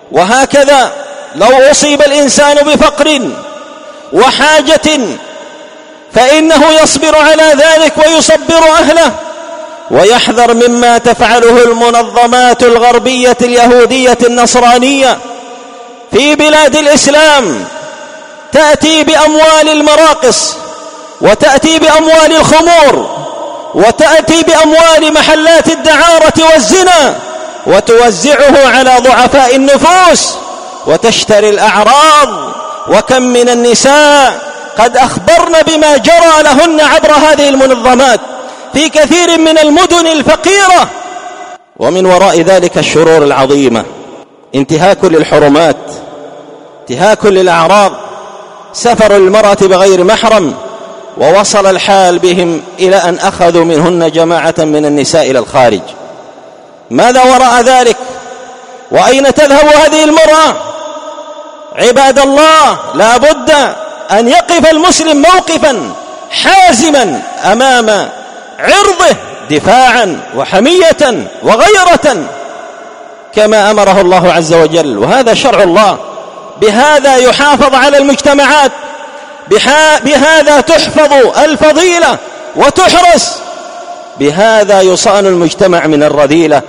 وهكذا لو أصيب الإنسان بفقر وحاجة فإنه يصبر على ذلك ويصبر أهله، ويحذر مما تفعله المنظمات الغربية اليهودية النصرانية في بلاد الإسلام، تأتي بأموال المراقص، وتأتي بأموال الخمور، وتأتي بأموال محلات الدعارة والزنا، وتوزعه على ضعفاء النفوس، وتشتري الأعراض. وكم من النساء قد أخبرن بما جرى لهن عبر هذه المنظمات في كثير من المدن الفقيرة. ومن وراء ذلك الشرور العظيمة، انتهاك للحرمات، انتهاك للأعراض، سفر المرأة بغير محرم، ووصل الحال بهم إلى أن أخذوا منهن جماعة من النساء إلى الخارج. ماذا وراء ذلك؟ وأين تذهب هذه المرأة؟ عباد الله، لا بد أن يقف المسلم موقفا حازما أمام عرضه، دفاعا وحمية وغيرة كما أمره الله عز وجل، وهذا شرع الله. بهذا يحافظ على المجتمعات، بهذا تحفظ الفضيلة وتحرس، بهذا يصان المجتمع من الرذيلة.